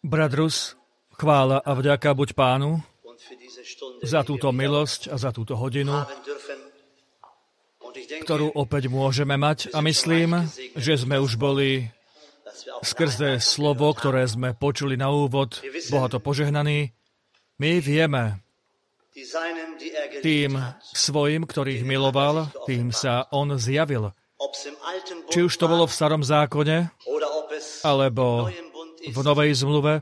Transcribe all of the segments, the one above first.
Brat Rus, chvála a vďaka buď Pánu za túto milosť a za túto hodinu, ktorú opäť môžeme mať. A myslím, že sme už boli skrze slovo, ktoré sme počuli na úvod, bohato požehnaní. My vieme, tým svojim, ktorých miloval, tým sa on zjavil. Či už to bolo v starom zákone, alebo v novej zmluve,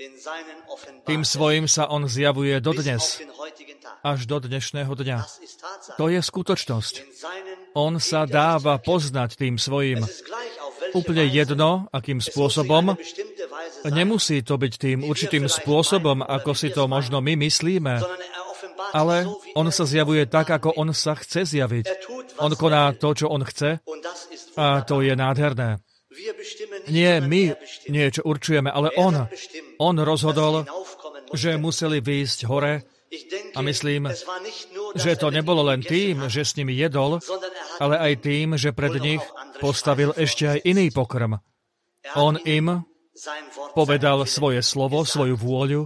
tým svojim sa on zjavuje dodnes, až do dnešného dňa. To je skutočnosť. On sa dáva poznať tým svojim. Úplne jedno, akým spôsobom. Nemusí to byť tým určitým spôsobom, ako si to možno my myslíme, ale on sa zjavuje tak, ako on sa chce zjaviť. On koná to, čo on chce, a to je nádherné. Nie my niečo určujeme, ale on rozhodol, že museli výjsť hore, a myslím, že to nebolo len tým, že s nimi jedol, ale aj tým, že pred nich postavil ešte aj iný pokrm. On im povedal svoje slovo, svoju vôľu.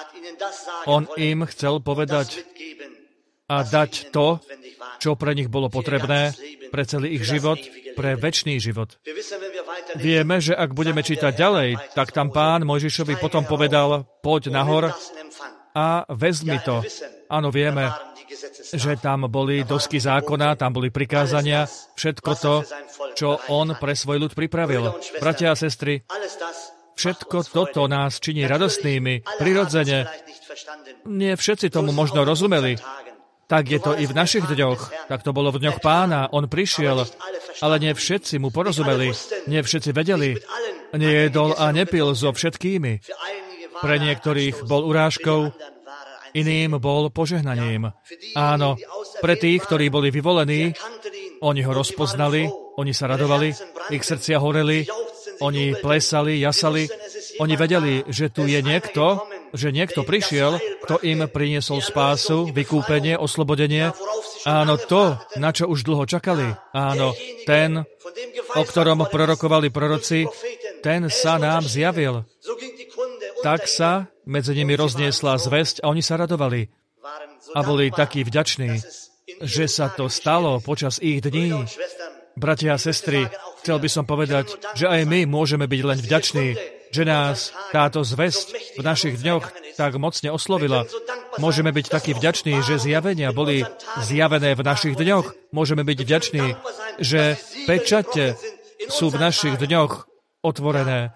On im chcel povedať a dať to, čo pre nich bolo potrebné, pre celý ich život, pre večný život. Vieme, že ak budeme čítať ďalej, tak tam Pán Mojžišovi potom povedal, poď nahor a vezmi to. Áno, vieme, že tam boli dosky zákona, tam boli prikázania, všetko to, čo on pre svoj ľud pripravil. Bratia a sestry, všetko toto nás činí radostnými, prirodzene. Nie všetci tomu možno rozumeli. Tak je to i v našich dňoch. Tak to bolo v dňoch Pána. On prišiel, ale nie všetci mu porozumeli. Nie všetci vedeli. Nejedol a nepil so všetkými. Pre niektorých bol urážkou, iným bol požehnaním. Áno, pre tých, ktorí boli vyvolení, oni ho rozpoznali, oni sa radovali, ich srdcia horeli, oni plesali, jasali, oni vedeli, že tu je niekto, že niekto prišiel, kto im priniesol spásu, vykúpenie, oslobodenie. Áno, to, na čo už dlho čakali. Áno, ten, o ktorom prorokovali proroci, ten sa nám zjavil. Tak sa medzi nimi rozniesla zvesť a oni sa radovali. A boli takí vďační, že sa to stalo počas ich dní. Bratia a sestry, chcel by som povedať, že aj my môžeme byť len vďační, že nás táto zvesť v našich dňoch tak mocne oslovila. Môžeme byť takí vďační, že zjavenia boli zjavené v našich dňoch. Môžeme byť vďační, že pečate sú v našich dňoch otvorené.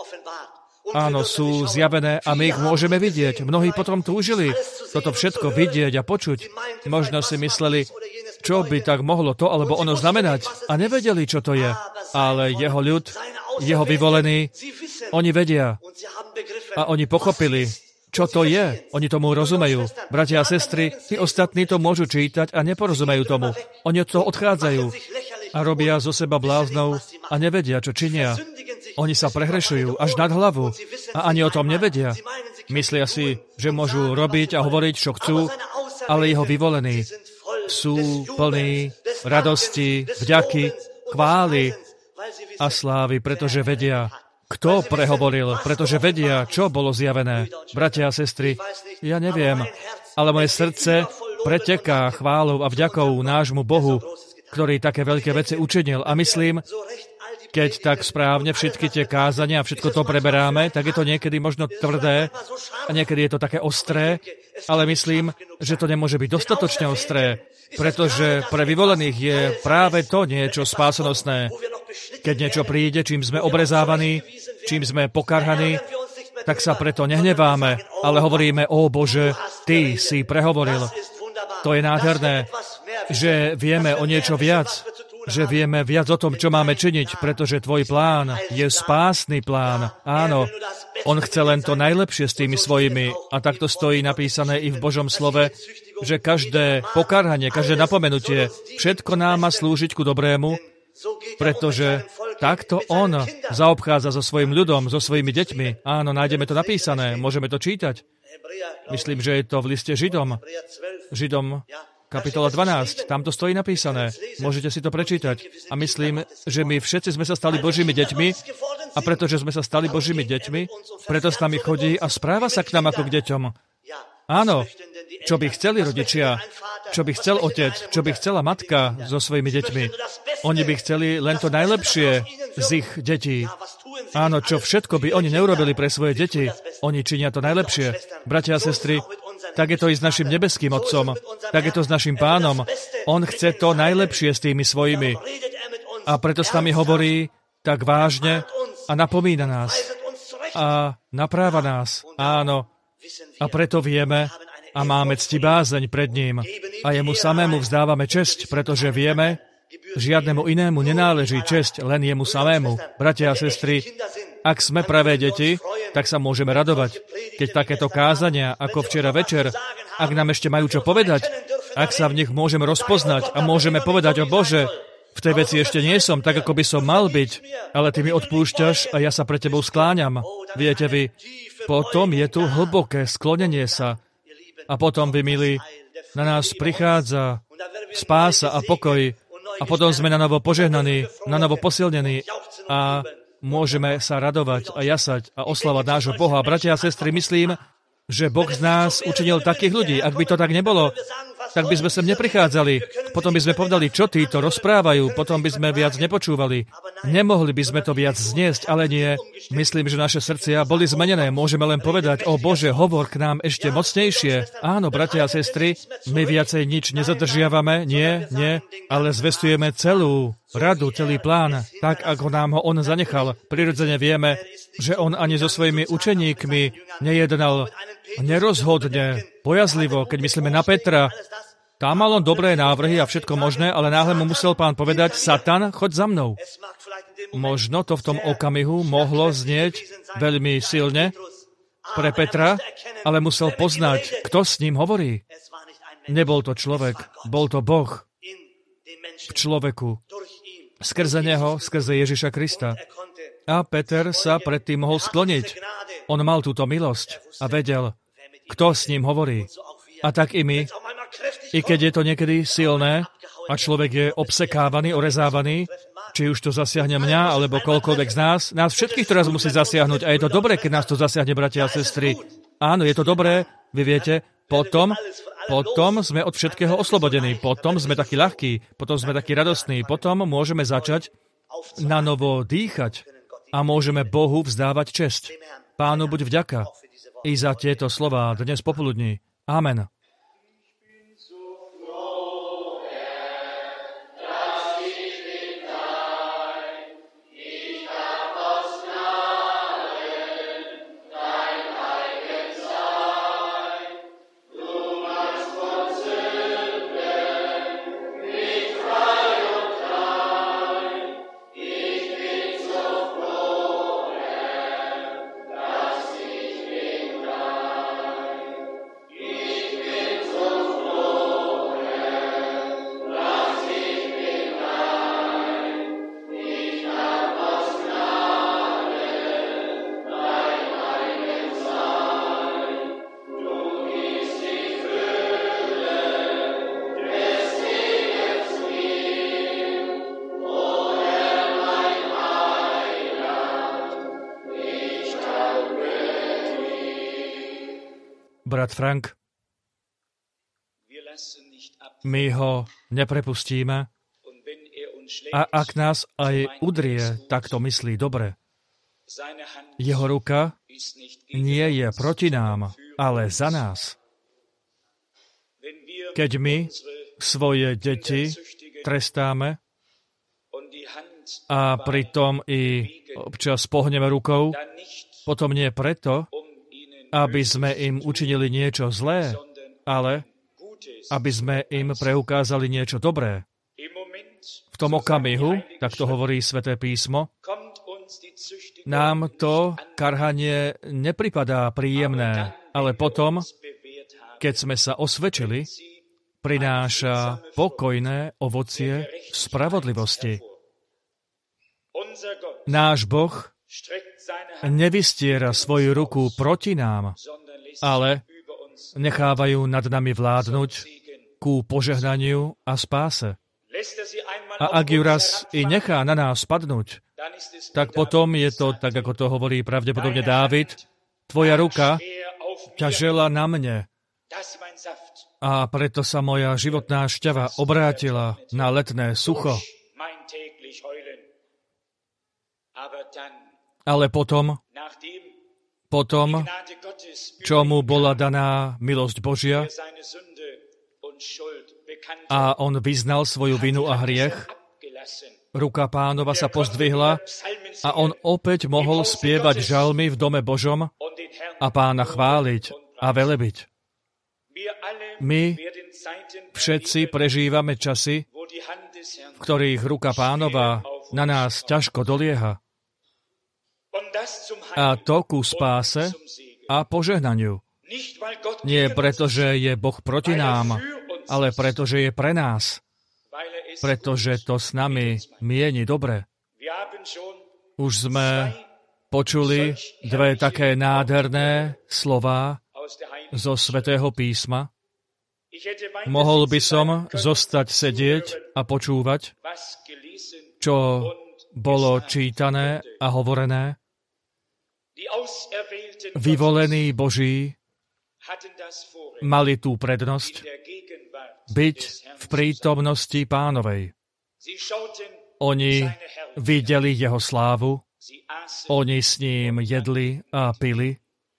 Áno, sú zjavené a my ich môžeme vidieť. Mnohí potom túžili toto všetko vidieť a počuť. Možno si mysleli, čo by tak mohlo to alebo ono znamenať a nevedeli, čo to je. Ale jeho ľud, jeho vyvolení, oni vedia a oni pochopili, čo to je. Oni tomu rozumejú. Bratia a sestry, tí ostatní to môžu čítať a neporozumejú tomu. Oni od toho odchádzajú a robia zo seba bláznov a nevedia, čo činia. Oni sa prehrešujú až nad hlavu a ani o tom nevedia. Myslia si, že môžu robiť a hovoriť, čo chcú, ale jeho vyvolení sú plní radosti, vďaky, chvály a slávy, pretože vedia, kto prehovoril, pretože vedia, čo bolo zjavené. Bratia a sestry, ja neviem, ale moje srdce preteká chválou a vďakou nášmu Bohu, ktorý také veľké veci učinil. A myslím, keď tak správne všetky tie kázania a všetko to preberáme, tak je to niekedy možno tvrdé a niekedy je to také ostré, ale myslím, že to nemôže byť dostatočne ostré, pretože pre vyvolených je práve to niečo spásonosné. Keď niečo príde, čím sme obrezávaní, čím sme pokarhaní, tak sa preto nehneváme, ale hovoríme, ó Bože, Ty si prehovoril. To je nádherné, že vieme o niečo viac, že vieme viac o tom, čo máme činiť, pretože tvoj plán je spásny plán. Áno, on chce len to najlepšie s tými svojimi. A takto stojí napísané i v Božom slove, že každé pokarhanie, každé napomenutie, všetko nám má slúžiť ku dobrému, pretože takto on zaobchádza so svojím ľudom, so svojimi deťmi. Áno, nájdeme to napísané, môžeme to čítať. Myslím, že je to v liste Židom kapitola 12, tam to stojí napísané. Môžete si to prečítať. A myslím, že my všetci sme sa stali Božími deťmi a pretože sme sa stali Božími deťmi, preto s nami chodí a správa sa k nám ako k deťom. Áno, čo by chceli rodičia, čo by chcel otec, čo by chcela matka so svojimi deťmi. Oni by chceli len to najlepšie z ich detí. Áno, čo všetko by oni neurobili pre svoje deti, oni činia to najlepšie. Bratia a sestry, tak je to i s našim nebeským Otcom, tak je to s našim Pánom. On chce to najlepšie s tými svojimi. A preto s nami hovorí tak vážne a napomína nás. A napráva nás. Áno. A preto vieme a máme ctibázeň pred ním. A jemu samému vzdávame česť, pretože vieme, žiadnemu inému nenáleží česť, len jemu samému. Bratia a sestry, ak sme pravé deti, tak sa môžeme radovať. Keď takéto kázania, ako včera večer, ak nám ešte majú čo povedať, ak sa v nich môžeme rozpoznať a môžeme povedať, o Bože, v tej veci ešte nie som tak, ako by som mal byť, ale ty mi odpúšťaš a ja sa pre tebou skláňam. Viete vy, potom je tu hlboké sklonenie sa. A potom, vy milí, na nás prichádza spása a pokoj. A potom sme na novo požehnaní, na novo posilnení a môžeme sa radovať a jasať a oslavať nášho Boha. Bratia a sestry, myslím, že Boh z nás učinil takých ľudí. Ak by to tak nebolo, tak by sme sem neprichádzali. Potom by sme povedali, čo títo rozprávajú, potom by sme viac nepočúvali. Nemohli by sme to viac zniesť, ale nie. Myslím, že naše srdcia boli zmenené. Môžeme len povedať, o Bože, hovor k nám ešte mocnejšie. Áno, bratia a sestry, my viacej nič nezadržiavame, nie, ale zvestujeme celú radu, celý plán, tak, ako nám ho on zanechal. Prirodzene vieme, že on ani so svojimi učeníkmi nejednal nerozhodne, bojazlivo, keď myslíme na Petra. Tam mal on dobré návrhy a všetko možné, ale náhle mu musel Pán povedať, Satan, choď za mnou. Možno to v tom okamihu mohlo znieť veľmi silne pre Petra, ale musel poznať, kto s ním hovorí. Nebol to človek, bol to Boh v človeku. Skrze neho, skrze Ježiša Krista. A Peter sa predtým mohol skloniť. On mal túto milosť a vedel, kto s ním hovorí. A tak i my, i keď je to niekedy silné a človek je obsekávaný, orezávaný, či už to zasiahne mňa, alebo koľkoľvek z nás všetkých teraz musí zasiahnuť. A je to dobré, keď nás to zasiahne, bratia a sestry. Áno, je to dobré, vy viete, potom sme od všetkého oslobodení, potom sme takí ľahkí, potom sme takí radostní, potom môžeme začať na novo dýchať a môžeme Bohu vzdávať česť. Pánu buď vďaka i za tieto slová dnes popoludní. Amen. Brat Frank, my ho neprepustíme a ak nás aj udrie, tak to myslí dobre. Jeho ruka nie je proti nám, ale za nás. Keď my svoje deti trestáme a pritom i občas pohneme rukou, potom nie preto, aby sme im učinili niečo zlé, ale aby sme im preukázali niečo dobré. V tom okamihu, tak to hovorí Sväté písmo, nám to karhanie nepripadá príjemné, ale potom, keď sme sa osvedčili, prináša pokojné ovocie spravodlivosti. Náš Boh nevystiera svoju ruku proti nám, ale nechávajú nad nami vládnuť ku požehnaniu a spáse. A ak ju raz i nechá na nás padnúť, tak potom je to, tak ako to hovorí pravdepodobne Dávid, tvoja ruka ťa žela na mne. A preto sa moja životná šťava obrátila na letné sucho. Ale potom, čo mu bola daná milosť Božia a on vyznal svoju vinu a hriech, ruka Pánova sa pozdvihla a on opäť mohol spievať žalmy v dome Božom a Pána chváliť a velebiť. My všetci prežívame časy, v ktorých ruka Pánova na nás ťažko dolieha. A to ku spáse a požehnaniu. Nie preto, že je Boh proti nám, ale preto, že je pre nás. Pretože to s nami mieni dobre. Už sme počuli dve také nádherné slová zo Svätého písma. Mohol by som zostať sedieť a počúvať, čo bolo čítané a hovorené. Vyvolení Boží mali tú prednosť byť v prítomnosti Pánovej. Oni videli jeho slávu, oni s ním jedli a pili.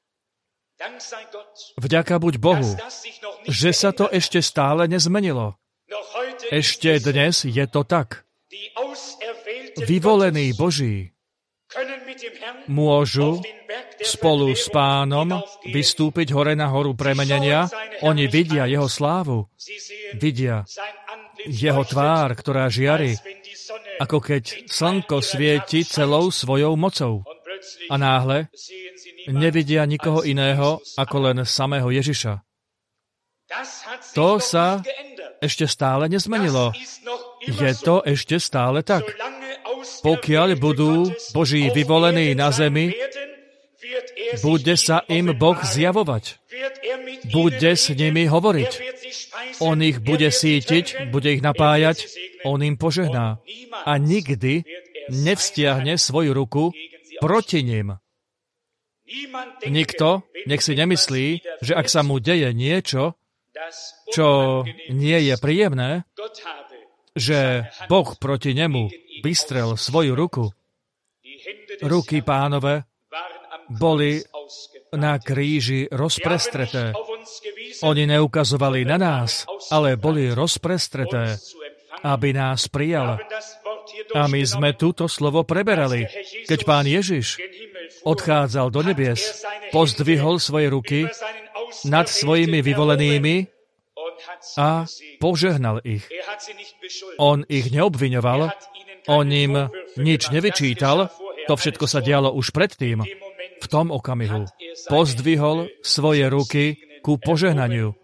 Vďaka buď Bohu, že sa to ešte stále nezmenilo. Ešte dnes je to tak. Vyvolení Boží môžu spolu s Pánom vystúpiť hore na horu premenenia. Oni vidia jeho slávu, vidia jeho tvár, ktorá žiari, ako keď slnko svieti celou svojou mocou. A náhle nevidia nikoho iného, ako len samého Ježiša. To sa ešte stále nezmenilo. Je to ešte stále tak. Pokiaľ budú Boží vyvolení na zemi, bude sa im Boh zjavovať. Bude s nimi hovoriť. On ich bude sítiť, bude ich napájať, on im požehná. A nikdy nevztiahne svoju ruku proti nim. Nikto nech si nemyslí, že ak sa mu deje niečo, čo nie je príjemné, že Boh proti nemu vystrel svoju ruku. Ruky Pánove boli na kríži rozprestreté. Oni neukazovali na nás, ale boli rozprestreté, aby nás prijal. A my sme túto slovo preberali. Keď Pán Ježiš odchádzal do nebies, pozdvihol svoje ruky nad svojimi vyvolenými a požehnal ich. On ich neobviňoval, on im nič nevyčítal, to všetko sa dialo už predtým. V tom okamihu pozdvihol svoje ruky ku požehnaniu.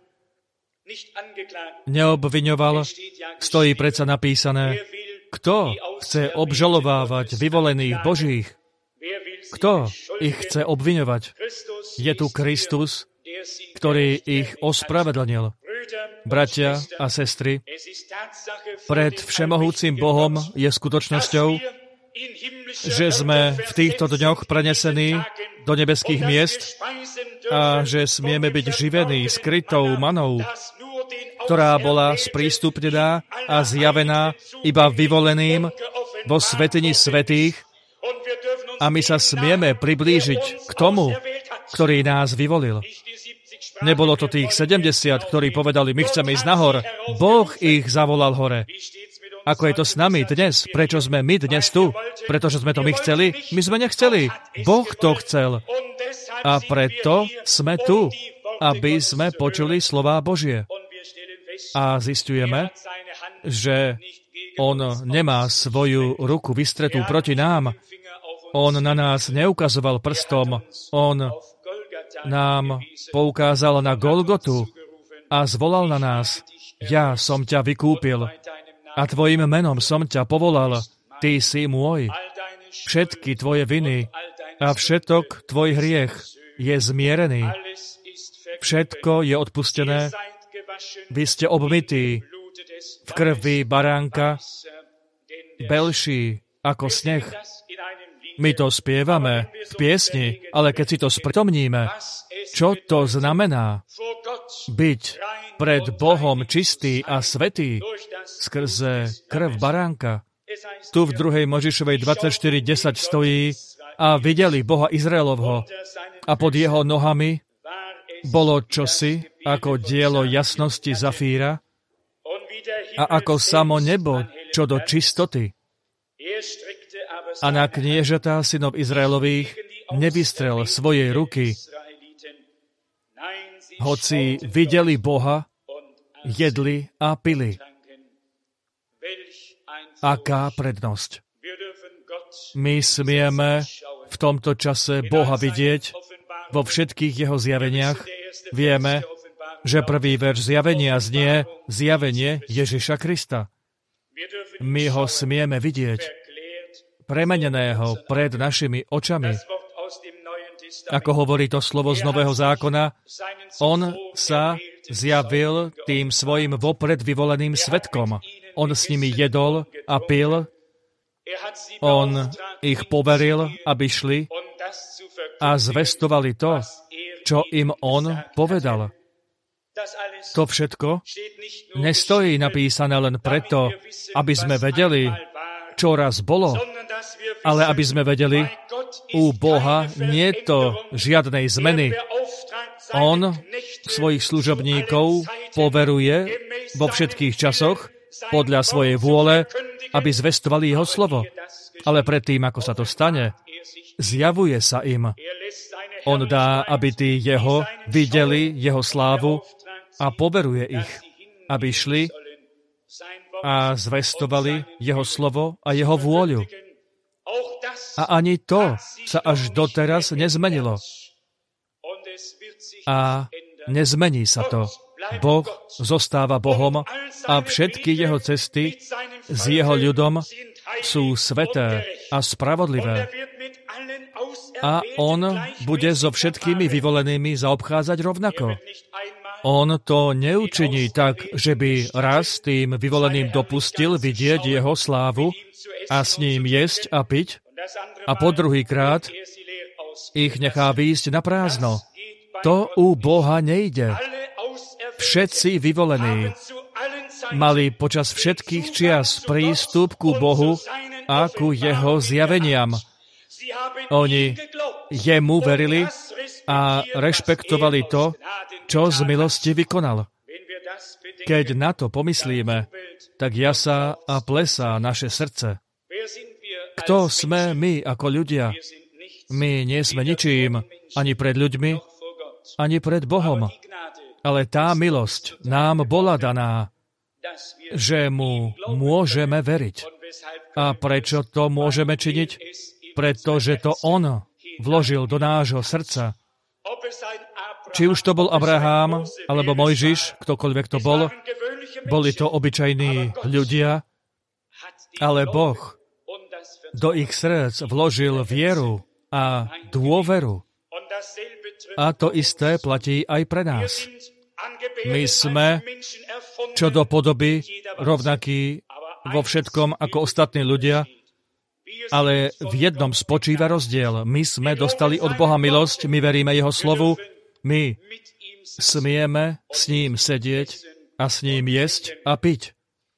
Neobviňoval, stojí predsa napísané, kto chce obžalovávať vyvolených Božích? Kto ich chce obviňovať? Je tu Kristus, ktorý ich ospravedlnil. Bratia a sestry, pred všemohúcim Bohom je skutočnosťou, že sme v týchto dňoch prenesení do nebeských miest a že smieme byť živení skrytou manou, ktorá bola sprístupnená a zjavená iba vyvoleným vo svätyni svätých a my sa smieme priblížiť k tomu, ktorý nás vyvolil. Nebolo to tých 70, ktorí povedali, my chceme ísť nahor. Boh ich zavolal hore. Ako je to s nami dnes? Prečo sme my dnes tu? Pretože sme to my chceli? My sme nechceli. Boh to chcel. A preto sme tu, aby sme počuli slová Božie. A zisťujeme, že on nemá svoju ruku vystretú proti nám. On na nás neukazoval prstom. On nám poukázal na Golgotu a zvolal na nás. Ja som ťa vykúpil a tvojim menom som ťa povolal. Ty si môj. Všetky tvoje viny a všetok tvoj hriech je zmierený. Všetko je odpustené. Vy ste obmytí v krvi baránka, belší ako sneh. My to spievame v piesni, ale keď si to spritomníme, čo to znamená byť pred Bohom čistý a svätý skrze krv baránka. Tu v 2. Mojžišovej 24:10 stojí: a videli Boha Izraelovho a pod jeho nohami bolo čosi ako dielo jasnosti zafíra a ako samo nebo čo do čistoty. A na kniežatá synov Izraelových nevystrel svojej ruky. Hoci videli Boha, jedli a pili. Aká prednosť. My smieme v tomto čase Boha vidieť vo všetkých jeho zjaveniach. Vieme, že prvý verš zjavenia znie zjavenie Ježiša Krista. My ho smieme vidieť, premeneného pred našimi očami. Ako hovorí to slovo z Nového zákona, on sa zjavil tým svojim vopred vyvoleným svedkom. On s nimi jedol a pil, on ich poveril, aby šli a zvestovali to, čo im on povedal. To všetko nestojí napísané len preto, aby sme vedeli, čo raz bolo, ale aby sme vedeli, u Boha nie je to žiadnej zmeny. On svojich služobníkov poveruje vo všetkých časoch podľa svojej vôle, aby zvestovali jeho slovo. Ale predtým, ako sa to stane, zjavuje sa im. On dá, aby tí jeho videli jeho slávu a poveruje ich, aby šli a zvestovali jeho slovo a jeho vôľu. A ani to sa až doteraz nezmenilo. A nezmení sa to. Boh zostáva Bohom a všetky jeho cesty s jeho ľudom sú sveté a spravodlivé. A on bude so všetkými vyvolenými zaobchádzať rovnako. On to neučiní tak, že by raz tým vyvoleným dopustil vidieť jeho slávu a s ním jesť a piť a po druhýkrát ich nechá výjsť na prázdno. To u Boha nejde. Všetci vyvolení mali počas všetkých čias prístup ku Bohu a ku jeho zjaveniam. Oni jemu verili a rešpektovali to, čo z milosti vykonal. Keď na to pomyslíme, tak jasá a plesá naše srdce. Kto sme my ako ľudia? My nie sme ničím, ani pred ľuďmi, ani pred Bohom. Ale tá milosť nám bola daná, že mu môžeme veriť. A prečo to môžeme činiť? Pretože to on vložil do nášho srdca. Či už to bol Abraham, alebo Mojžiš, ktokoľvek to bol, boli to obyčajní ľudia, ale Boh do ich srdc vložil vieru a dôveru. A to isté platí aj pre nás. My sme čo do podoby rovnakí vo všetkom ako ostatní ľudia, ale v jednom spočíva rozdiel. My sme dostali od Boha milosť, my veríme jeho slovu, my smieme s ním sedieť a s ním jesť a piť.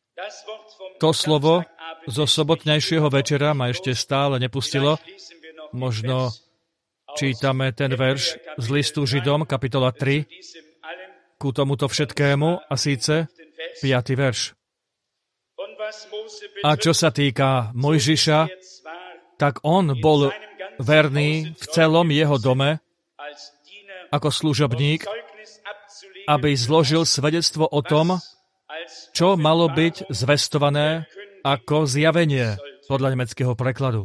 To slovo zo sobotnejšieho večera ma ešte stále nepustilo. Možno čítame ten verš z listu Židom, kapitola 3, ku tomuto všetkému, a síce 5. verš. A čo sa týka Mojžiša, tak on bol verný v celom jeho dome ako služobník, aby zložil svedectvo o tom, čo malo byť zvestované ako zjavenie, podľa nemeckého prekladu.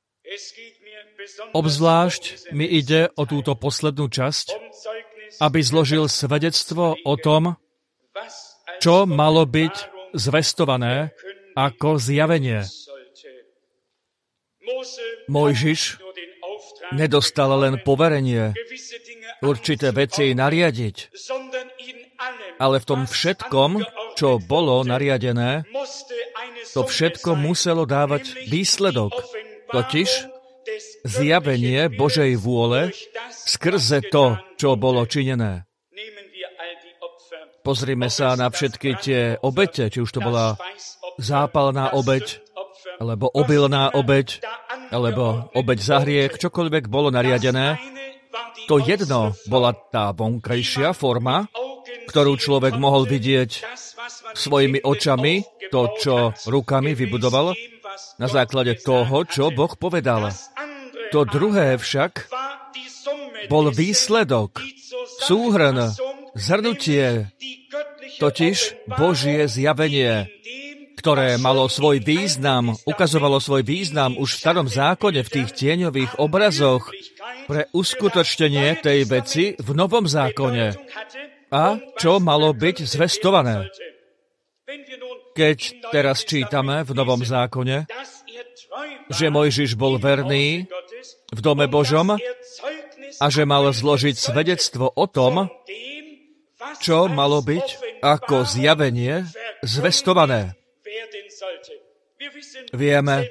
Obzvlášť mi ide o túto poslednú časť, aby zložil svedectvo o tom, čo malo byť zvestované ako zjavenie. Mojžiš nedostal len poverenie určité veci nariadiť, Ale v tom všetkom, čo bolo nariadené, to všetko muselo dávať výsledok, totiž zjavenie Božej vôle skrze to, čo bolo činené. Pozrime sa na všetky tie obete, či už to bola zápalná obeť, alebo obilná obeť, alebo obeť za hriech, čokoľvek bolo nariadené. To jedno bola tá vonkajšia forma, ktorú človek mohol vidieť svojimi očami, to, čo rukami vybudoval, na základe toho, čo Boh povedal. To druhé však bol výsledok, súhrn, zhrnutie, totiž Božie zjavenie, ktoré malo svoj význam, ukazovalo svoj význam už v starom zákone, v tých tieňových obrazoch pre uskutočnenie tej veci v novom zákone. A čo malo byť zvestované? Keď teraz čítame v novom zákone, že Mojžiš bol verný v dome Božom a že mal zložiť svedectvo o tom, čo malo byť ako zjavenie zvestované. Vieme,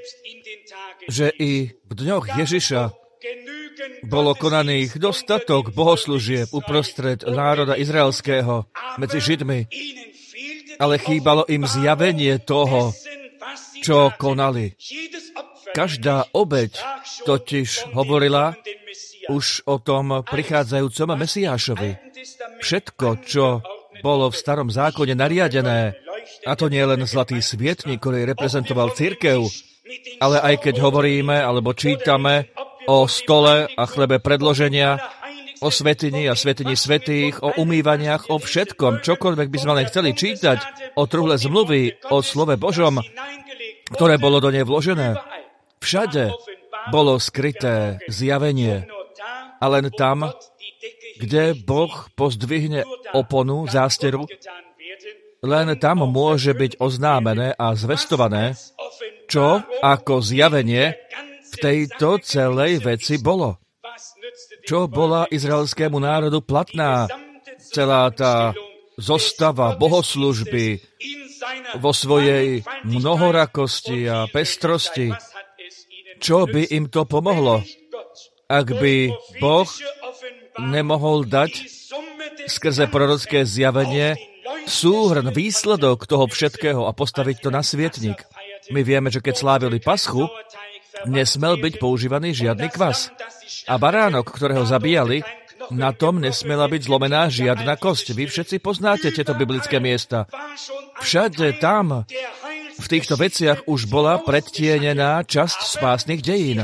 že i v dňoch Ježiša bolo konaných dostatok bohoslúžieb uprostred národa izraelského medzi Židmi, ale chýbalo im zjavenie toho, čo konali. Každá obeť totiž hovorila už o tom prichádzajúcom Mesiášovi. Všetko, čo bolo v starom zákone nariadené, a to nie len zlatý svietnik, ktorý reprezentoval cirkev, ale aj keď hovoríme alebo čítame o stole a chlebe predloženia, o svätyni a svätyni svätých, o umývaniach, o všetkom, čokoľvek by sme len chceli čítať, o truhle zmluvy, o slove Božom, ktoré bolo do nej vložené. Všade bolo skryté zjavenie. A len tam, kde Boh pozdvihne oponu, zásteru, len tam môže byť oznámené a zvestované, čo ako zjavenie v tejto celej veci bolo. Čo bola izraelskému národu platná celá tá zostava bohoslužby vo svojej mnohorakosti a pestrosti. Čo by im to pomohlo, ak by Boh nemohol dať skrze prorocké zjavenie súhrn, výsledok toho všetkého a postaviť to na svietnik? My vieme, že keď slávili Paschu, nesmel byť používaný žiadny kvas. A baránok, ktorého zabíjali, na tom nesmela byť zlomená žiadna kosť. Vy všetci poznáte tieto biblické miesta. Všade tam, v týchto veciach už bola predtienená časť spásnych dejín.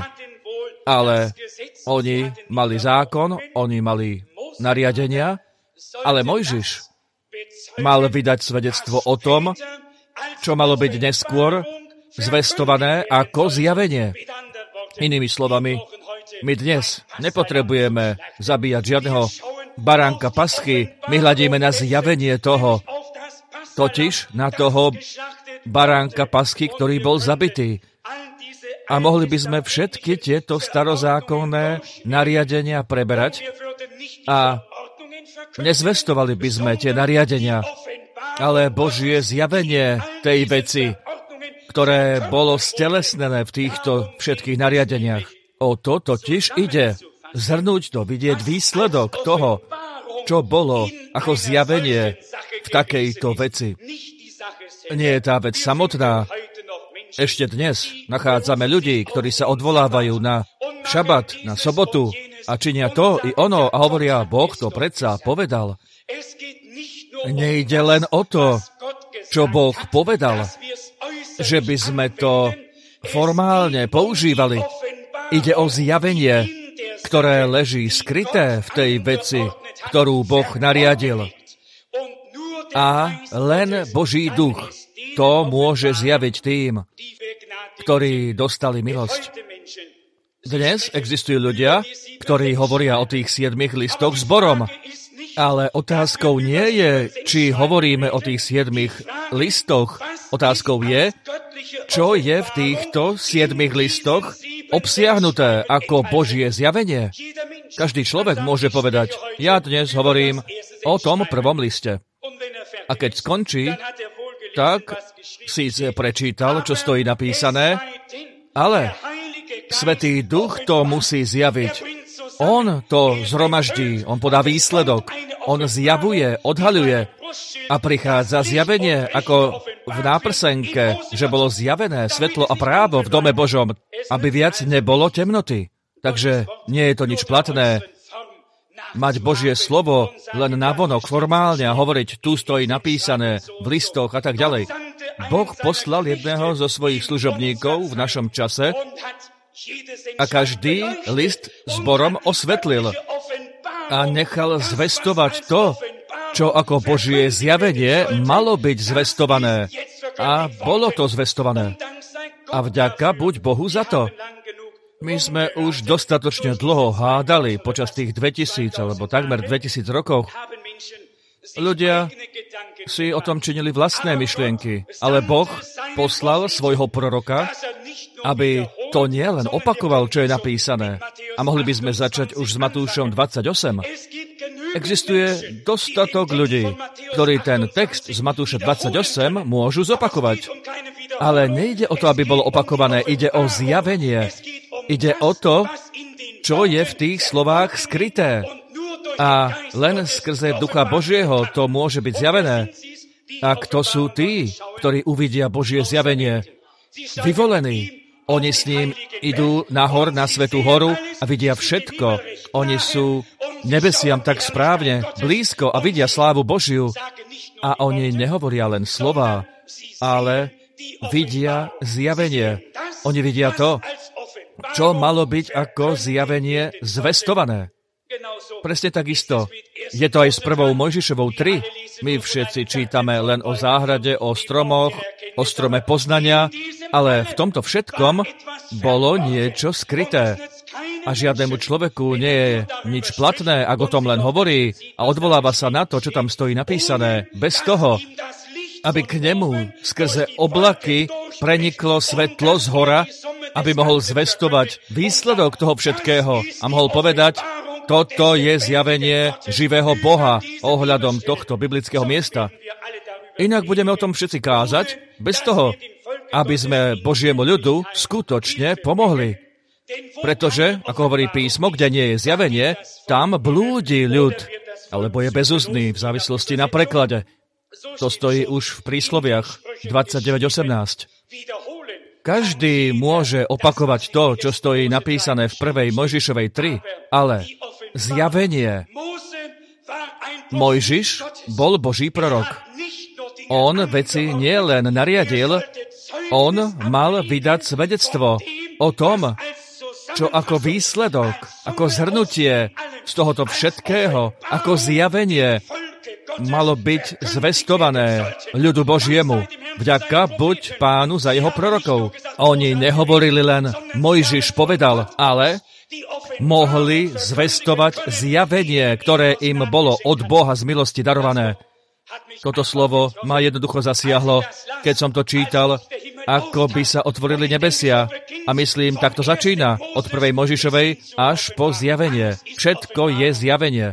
Ale oni mali zákon, oni mali nariadenia, ale Mojžiš mal vydať svedectvo o tom, čo malo byť neskôr zvestované ako zjavenie. Inými slovami, my dnes nepotrebujeme zabíjať žiadneho baránka paschy, my hľadíme na zjavenie toho, totiž na toho baránka paschy, ktorý bol zabitý. A mohli by sme všetky tieto starozákonné nariadenia preberať a nezvestovali by sme tie nariadenia, ale Božie zjavenie tej veci, ktoré bolo stelesnené v týchto všetkých nariadeniach. O to totiž ide. Zhrnúť to, vidieť výsledok toho, čo bolo ako zjavenie v takejto veci. Nie je tá vec samotná. Ešte dnes nachádzame ľudí, ktorí sa odvolávajú na šabat, na sobotu a činia to i ono a hovoria, Boh to predsa povedal. Nejde len o to, čo Boh povedal, že by sme to formálne používali. Ide o zjavenie, ktoré leží skryté v tej veci, ktorú Boh nariadil. A len Boží duch to môže zjaviť tým, ktorí dostali milosť. Dnes existujú ľudia, ktorí hovoria o tých 7 listoch zborom. Ale otázkou nie je, či hovoríme o tých 7 listoch. Otázkou je, čo je v týchto 7 listoch obsiahnuté ako Božie zjavenie. Každý človek môže povedať, ja dnes hovorím o tom prvom liste. A keď skončí, tak síce prečítal, čo stojí napísané, ale Svätý Duch to musí zjaviť. On to zhromaždí, on podá výsledok, on zjavuje, odhaľuje a prichádza zjavenie, ako v náprsenke, že bolo zjavené svetlo a právo v dome Božom, aby viac nebolo temnoty. Takže nie je to nič platné mať Božie slovo len navonok formálne a hovoriť, tu stojí napísané v listoch a tak ďalej. Boh poslal jedného zo svojich služobníkov v našom čase a každý list zborom osvetlil a nechal zvestovať to, čo ako Božie zjavenie malo byť zvestované. A bolo to zvestované. A vďaka buď Bohu za to. My sme už dostatočne dlho hádali počas tých 2000 alebo takmer 2000 rokov. Ľudia si o tom činili vlastné myšlienky, ale Boh poslal svojho proroka, aby to nielen opakoval, čo je napísané. A mohli by sme začať už s Matúšom 28. Existuje dostatok ľudí, ktorí ten text z Matúša 28 môžu zopakovať. Ale nejde o to, aby bolo opakované, ide o zjavenie. Ide o to, čo je v tých slovách skryté. A len skrze Ducha Božieho to môže byť zjavené. A kto sú tí, ktorí uvidia Božie zjavenie? Vyvolení. Oni s ním idú nahor na Svätú horu a vidia všetko. Oni sú nebesiam tak správne, blízko a vidia slávu Božiu. A oni nehovoria len slová, ale vidia zjavenie. Oni vidia to, čo malo byť ako zjavenie zvestované. Presne takisto. Je to aj s prvou Mojžišovou 3. My všetci čítame len o záhrade, o stromoch, o strome poznania, ale v tomto všetkom bolo niečo skryté. A žiadnemu človeku nie je nič platné, ak o tom len hovorí a odvoláva sa na to, čo tam stojí napísané, bez toho, aby k nemu skrze oblaky preniklo svetlo z hora, aby mohol zvestovať výsledok toho všetkého a mohol povedať, toto je zjavenie živého Boha ohľadom tohto biblického miesta. Inak budeme o tom všetci kázať, bez toho, aby sme Božiemu ľudu skutočne pomohli. Pretože, ako hovorí písmo, kde nie je zjavenie, tam blúdi ľud, alebo je bezúzny v závislosti na preklade. To stojí už v prísloviach 29.18. Každý môže opakovať to, čo stojí napísané v prvej Mojžišovej 3, ale zjavenie. Mojžiš bol Boží prorok. On veci nielen nariadil, on mal vydať svedectvo o tom, čo ako výsledok, ako zhrnutie z tohoto všetkého, ako zjavenie malo byť zvestované ľudu Božiemu. Vďaka buď Pánu za jeho prorokov. Oni nehovorili len Mojžiš povedal, ale mohli zvestovať zjavenie, ktoré im bolo od Boha z milosti darované. Toto slovo ma jednoducho zasiahlo, keď som to čítal, ako by sa otvorili nebesia. A myslím, tak to začína od prvej Mojžišovej až po zjavenie. Všetko je zjavenie.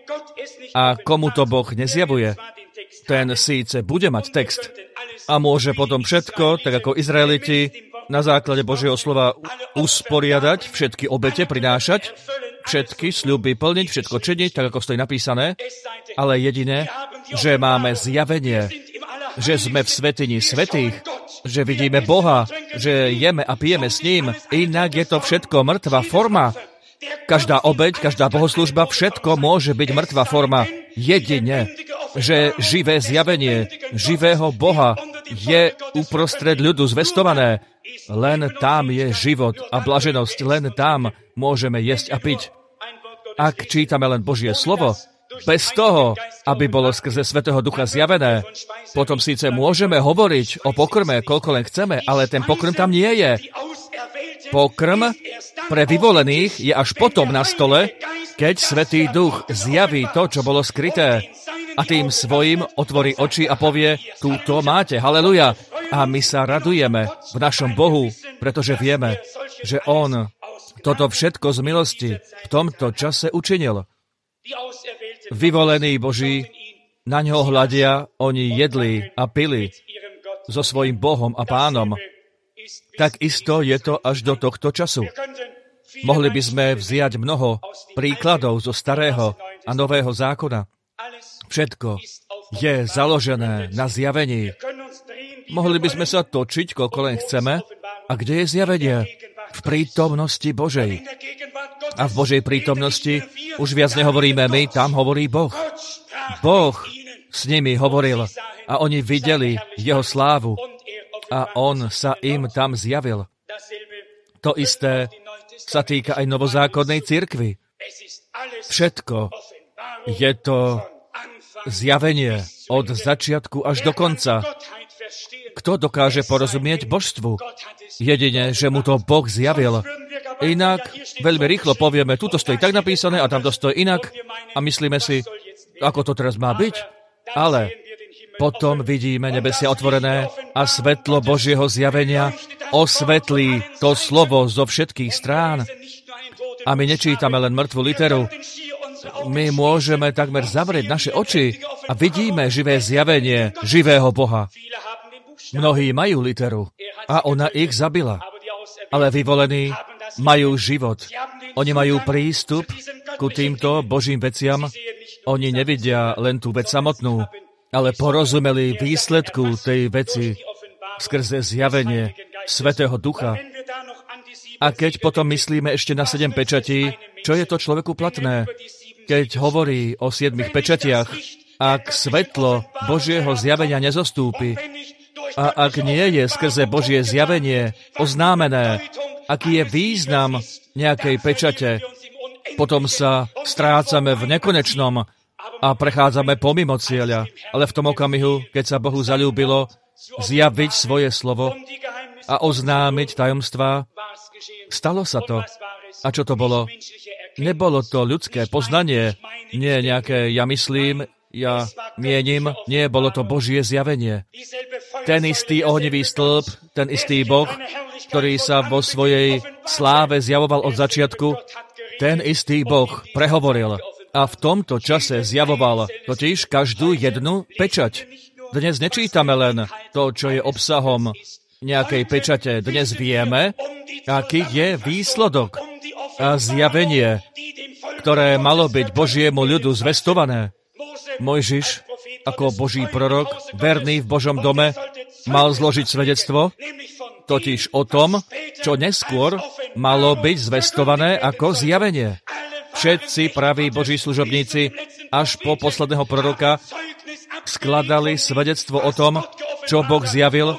A komu to Boh nezjavuje, ten síce bude mať text a môže potom všetko, tak ako Izraeliti, na základe Božieho slova usporiadať, všetky obete prinášať, všetky sľuby plniť, všetko činiť, tak ako stojí napísané, ale jediné, že máme zjavenie, že sme v svätyni svätých, že vidíme Boha, že jeme a pijeme s ním, inak je to všetko mŕtva forma. Každá obeť, každá bohoslužba, všetko môže byť mŕtva forma. Jedine, že živé zjavenie živého Boha je uprostred ľudu zvestované. Len tam je život a blaženosť, len tam môžeme jesť a piť. Ak čítame len Božie slovo, bez toho, aby bolo skrze Svätého Ducha zjavené, potom síce môžeme hovoriť o pokrme, koľko len chceme, ale ten pokrm tam nie je. Pokrm pre vyvolených je až potom na stole, keď Svätý Duch zjaví to, čo bolo skryté a tým svojim otvorí oči a povie, túto máte, haleluja. A my sa radujeme v našom Bohu, pretože vieme, že On toto všetko z milosti v tomto čase učinil. Vyvolení Boží Na ňoho hľadia, oni jedli a pili so svojím Bohom a Pánom. Tak isto je to až do tohto času. Mohli by sme vziať mnoho príkladov zo Starého a Nového zákona. Všetko je založené na zjavení. Mohli by sme sa točiť, koľko len chceme. A kde je zjavenie? V prítomnosti Božej. A v Božej prítomnosti už viac nehovoríme my, tam hovorí Boh. Boh s nimi hovoril a oni videli jeho slávu a on sa im tam zjavil. To isté sa týka aj novozákonnej cirkvi. Všetko je to zjavenie od začiatku až do konca. Kto dokáže porozumieť božstvu? Jedine, že mu to Boh zjavil. Inak veľmi rýchlo povieme, tuto stojí tak napísané a tamto stojí inak a myslíme si, ako to teraz má byť. Ale potom vidíme nebesia otvorené a svetlo Božieho zjavenia osvetlí to slovo zo všetkých strán. A my nečítame len mŕtvu literu. My môžeme takmer zavrieť naše oči a vidíme živé zjavenie živého Boha. Mnohí majú literu a ona ich zabila. Ale vyvolení majú život. Oni majú prístup ku týmto Božím veciam. Oni nevidia len tú vec samotnú, ale porozumeli výsledku tej veci skrze zjavenie Svätého Ducha. A keď potom myslíme ešte na 7 pečatí, čo je to človeku platné? Keď hovorí o 7 pečatiach, ak svetlo Božieho zjavenia nezostúpi a ak nie je skrze Božie zjavenie oznámené, aký je význam nejakej pečate, potom sa strácame v nekonečnom a prechádzame pomimo cieľa. Ale v tom okamihu, keď sa Bohu zaľúbilo zjaviť svoje slovo a oznámiť tajomstvá, stalo sa to. A čo to bolo? Nebolo to ľudské poznanie, nie nejaké ja myslím, ja mienim, nie, bolo to Božie zjavenie. Ten istý ohnivý stĺp, ten istý Boh, ktorý sa vo svojej sláve zjavoval od začiatku, ten istý Boh prehovoril a v tomto čase zjavoval totiž každú jednu pečať. Dnes nečítame len to, čo je obsahom nejakej pečate. Dnes vieme, aký je výsledok a zjavenie, ktoré malo byť Božiemu ľudu zvestované. Mojžiš, ako Boží prorok, verný v Božom dome, mal zložiť svedectvo, totiž o tom, čo neskôr malo byť zvestované ako zjavenie. Všetci praví Boží služobníci až po posledného proroka skladali svedectvo o tom, čo Boh zjavil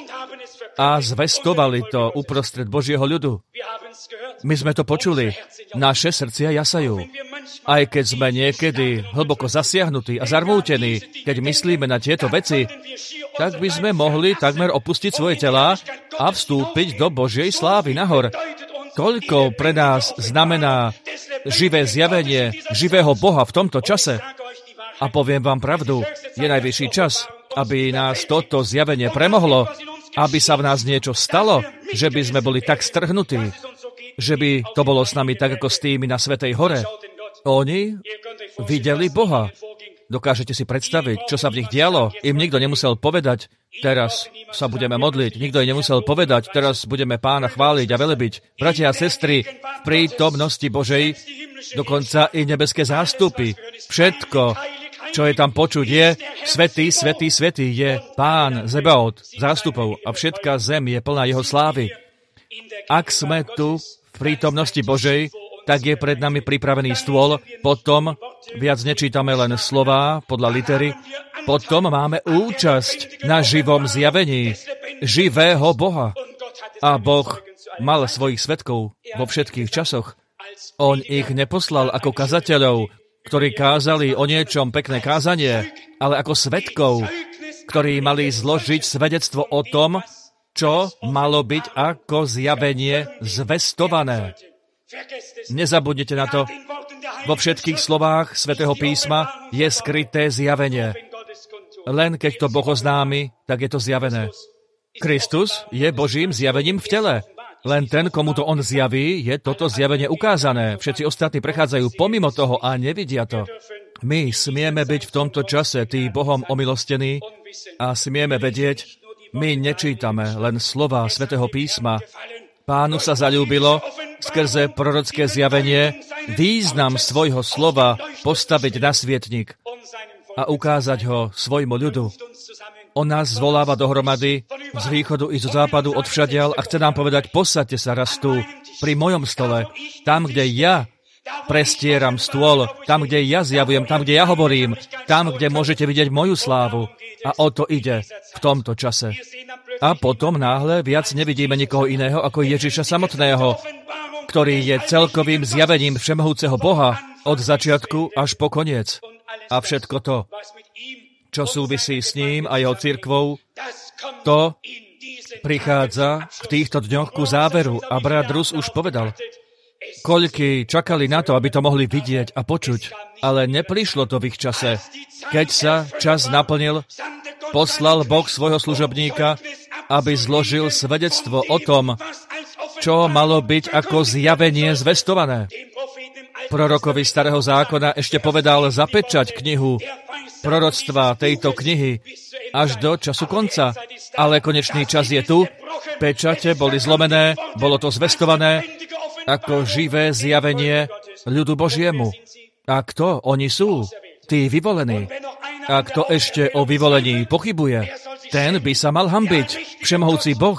a zvestovali to uprostred Božieho ľudu. My sme to počuli. Naše srdcia jasajú. Aj keď sme niekedy hlboko zasiahnutí a zarmútení, keď myslíme na tieto veci, tak by sme mohli takmer opustiť svoje telá a vstúpiť do Božej slávy nahor. Koľko pre nás znamená živé zjavenie živého Boha v tomto čase? A poviem vám pravdu, je najvyšší čas, aby nás toto zjavenie premohlo, aby sa v nás niečo stalo, že by sme boli tak strhnutí, že by to bolo s nami tak, ako s tými na Svätej hore. Oni videli Boha. Dokážete si predstaviť, čo sa v nich dialo? Im nikto nemusel povedať, teraz sa budeme modliť. Nikto im nemusel povedať, teraz budeme Pána chváliť a velebiť. Bratia a sestry, v prítomnosti Božej, dokonca i nebeské zástupy. Všetko, čo je tam počuť, je svätý, svätý, svätý, je Pán Zebaot, zástupov a všetká zem je plná jeho slávy. Ak sme tu v prítomnosti Božej, tak je pred nami pripravený stôl, potom viac nečítame len slová podľa litery, potom máme účasť na živom zjavení živého Boha. A Boh mal svojich svedkov vo všetkých časoch. On ich neposlal ako kazateľov, ktorí kázali o niečom pekné kázanie, ale ako svedkov, ktorí mali zložiť svedectvo o tom, čo malo byť ako zjavenie zvestované. Nezabudnite na to. Vo všetkých slovách Svätého písma je skryté zjavenie. Len keď to Boh oznámi, tak je to zjavené. Kristus je Božím zjavením v tele. Len ten, komu to on zjaví, je toto zjavenie ukázané. Všetci ostatní prechádzajú pomimo toho a nevidia to. My smieme byť v tomto čase tí Bohom omilostení a smieme vedieť, my nečítame len slova Svätého písma. Pánu sa zaľúbilo skrze prorocké zjavenie význam svojho slova postaviť na svietnik a ukázať ho svojmu ľudu. On nás zvoláva dohromady z východu i zo západu, odvšadiaľ a chce nám povedať, posaďte sa raz tu pri mojom stole, tam, kde ja prestieram stôl, tam, kde ja zjavujem, tam, kde ja hovorím, tam, kde môžete vidieť moju slávu. A o to ide v tomto čase. A potom náhle viac nevidíme nikoho iného ako Ježiša samotného, ktorý je celkovým zjavením všemohúceho Boha od začiatku až po koniec. A všetko to, čo súvisí s ním a jeho cirkvou, to prichádza v týchto dňoch ku záveru. A brat Rus už povedal, koľkí čakali na to, aby to mohli vidieť a počuť, ale neprišlo to v ich čase. Keď sa čas naplnil, poslal Boh svojho služobníka, aby zložil svedectvo o tom, čo malo byť ako zjavenie zvestované. Prorokovi Starého zákona ešte povedal zapečať knihu proroctva tejto knihy až do času konca. Ale konečný čas je tu, pečate boli zlomené, bolo to zvestované ako živé zjavenie ľudu Božiemu. A kto oni sú? Tí vyvolení. A kto ešte o vyvolení pochybuje, ten by sa mal hanbiť. Všemohúci Boh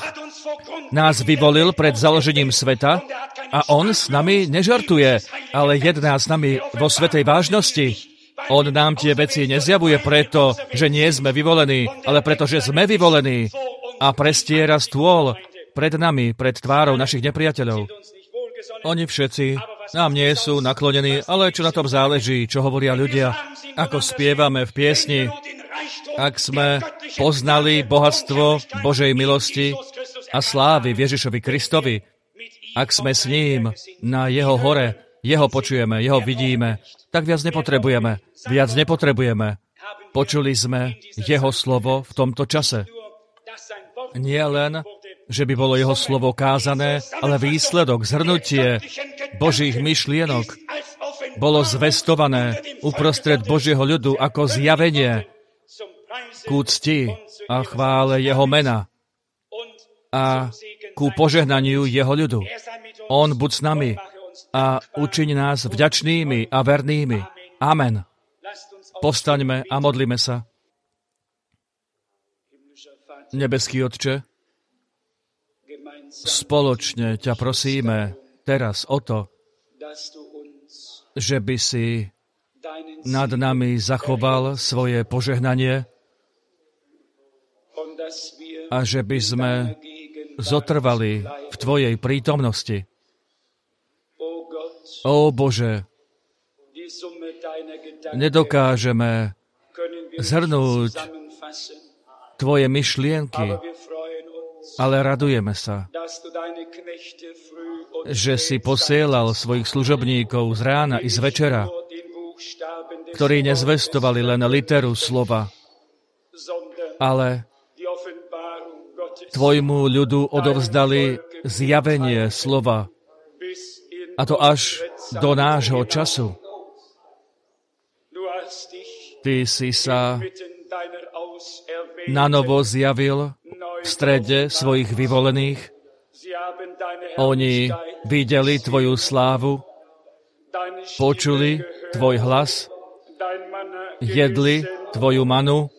nás vyvolil pred založením sveta a on s nami nežartuje, ale jedná s nami vo svätej vážnosti. On nám tie veci nezjavuje preto, že nie sme vyvolení, ale preto, že sme vyvolení a prestiera stôl pred nami, pred tvárou našich nepriateľov. Oni všetci nám nie sú naklonení, ale čo na tom záleží, čo hovoria ľudia, ako spievame v piesni, ak sme poznali bohatstvo Božej milosti a slávy v Ježišovi Kristovi, ak sme s ním na jeho hore, jeho počujeme, jeho vidíme, tak viac nepotrebujeme. Viac nepotrebujeme. Počuli sme jeho slovo v tomto čase. Nie len, že by bolo jeho slovo kázané, ale výsledok, zhrnutie Božích myšlienok bolo zvestované uprostred Božieho ľudu ako zjavenie ku cti a chvále jeho mena a ku požehnaniu jeho ľudu. On buď s nami a učiň nás vďačnými a vernými. Amen. Povstaňme a modlíme sa. Nebeský Otče, spoločne ťa prosíme teraz o to, že by si nad nami zachoval svoje požehnanie a že by sme zotrvali v Tvojej prítomnosti. Ó Bože, nedokážeme zhrnúť Tvoje myšlienky, ale radujeme sa, že si posielal svojich služobníkov z rána i z večera, ktorí nezvestovali len literu slova, ale Tvojmu ľudu odovzdali zjavenie slova, a to až do nášho času. Ty si sa nanovo zjavil v strede svojich vyvolených. Oni videli Tvoju slávu, počuli Tvoj hlas, jedli Tvoju manu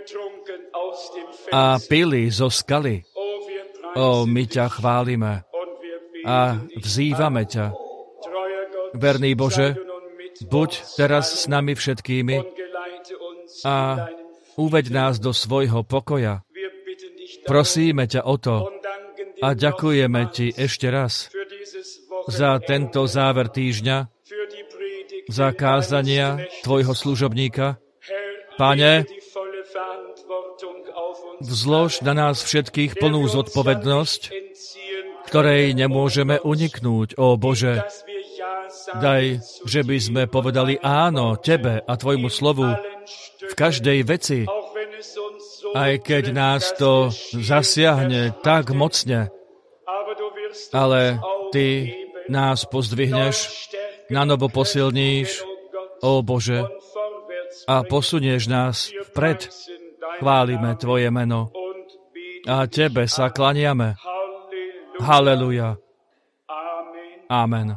a pili zo skaly. Ó, my ťa chválime a vzývame ťa. Verný Bože, buď teraz s nami všetkými a uveď nás do svojho pokoja. Prosíme ťa o to a ďakujeme Ti ešte raz za tento záver týždňa, za kázania Tvojho služobníka. Pane, vzlož na nás všetkých plnú zodpovednosť, ktorej nemôžeme uniknúť, ó Bože. Daj, že by sme povedali áno Tebe a Tvojmu slovu v každej veci, aj keď nás to zasiahne tak mocne, ale Ty nás pozdvihneš, nanovo posilníš, ó Bože, a posunieš nás vpred. Chválime Tvoje meno a Tebe sa klaniame. Haleluja. Amen.